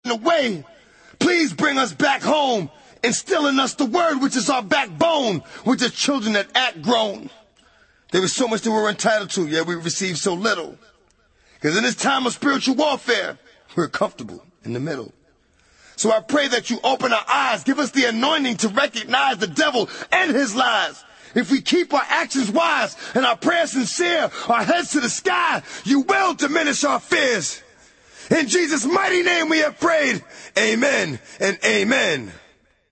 away. Please bring us back home. Instill in us the word, which is our backbone, which is children that act grown. There was so much that we're entitled to, yet we receive so little. Because in this time of spiritual warfare, we're comfortable in the middle. So I pray that you open our eyes, give us the anointing to recognize the devil and his lies. If we keep our actions wise and our prayers sincere, our heads to the sky, you will diminish our fears. In Jesus' mighty name we have prayed. Amen and amen.